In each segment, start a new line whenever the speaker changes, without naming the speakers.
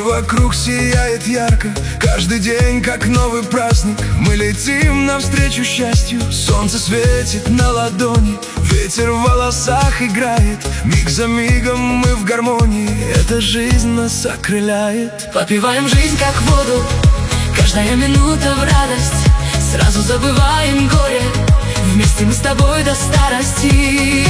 вокруг сияет ярко, каждый день как новый праздник. Мы летим навстречу счастью, солнце светит на ладони, ветер в волосах играет, миг за мигом мы в гармонии. Эта жизнь нас окрыляет.
Попиваем жизнь как воду, каждая минута в радость. Сразу забываем горе, вместе мы с тобой до старости.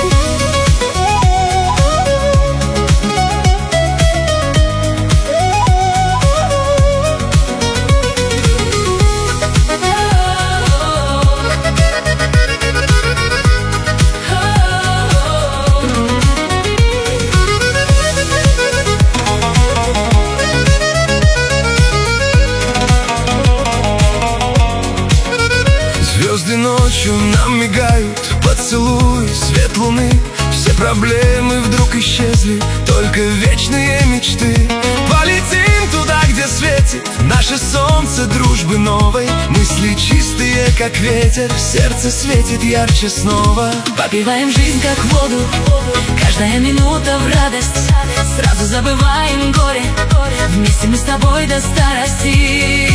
Звезды ночью нам мигают, поцелуй, свет луны. Все проблемы вдруг исчезли, только вечные мечты. Полетим туда, где светит наше солнце дружбы новой. Мысли чистые, как ветер, сердце светит ярче снова.
Попиваем жизнь как воду, каждая минута в радость. Сразу забываем горе, вместе мы с тобой до старости.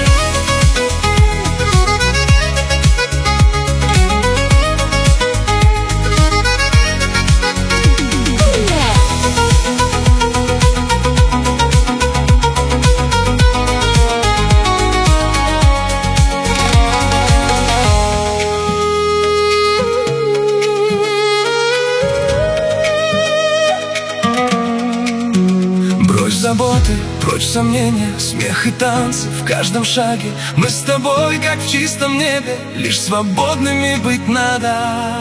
Заботы, прочь сомнения, смех и танцы в каждом шаге. Мы с тобой, как в чистом небе, лишь свободными быть надо.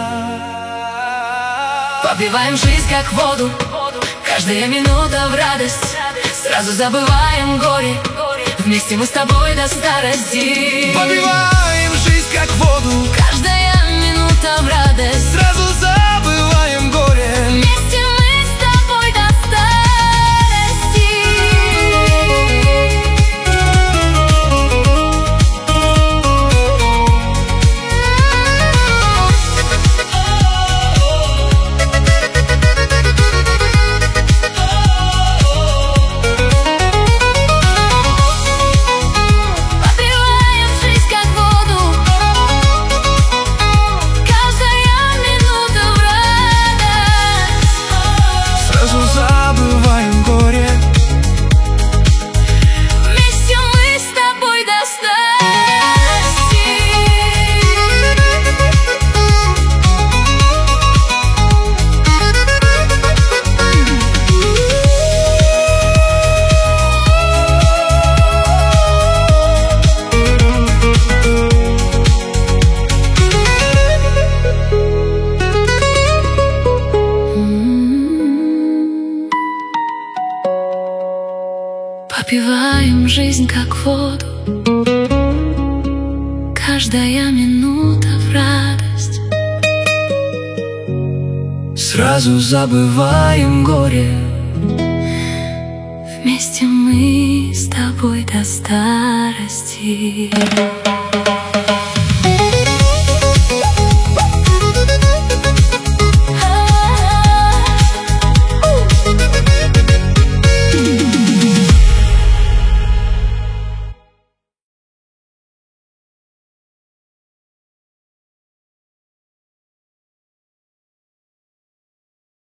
Попиваем жизнь как воду, каждая минута в радость. Сразу забываем горе, вместе мы с тобой до старости.
Попиваем жизнь как воду,
каждая минута в радость.
Сразу забываем горе,
вместе мы с тобой до старости. Попиваем жизнь как воду, каждая минута в радость.
Сразу забываем горе,
вместе мы с тобой до старости.